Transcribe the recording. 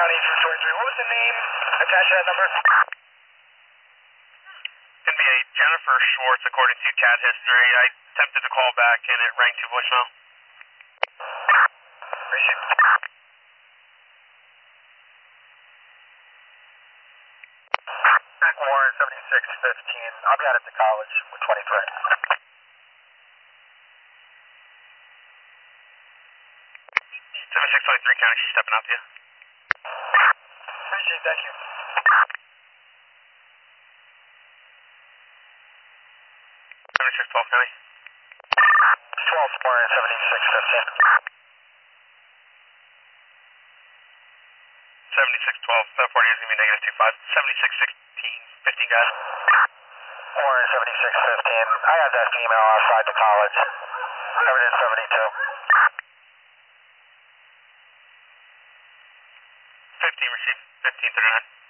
County, 643. What was the name attached to that number? NBA Jennifer Schwartz, according to CAT history. I attempted to call back and it rang to voicemail. Appreciate it. Warren 7615. I'll be out at the college with 23. 7623 County, she's stepping out to you. Appreciate it, thank you. 7612 County. 12 Warren 7615. 7612, 740 is going to be negative 25. 7616, 15 guys. Warren 7615. I have that female outside the college. Evidence 72. 15 received, 1539.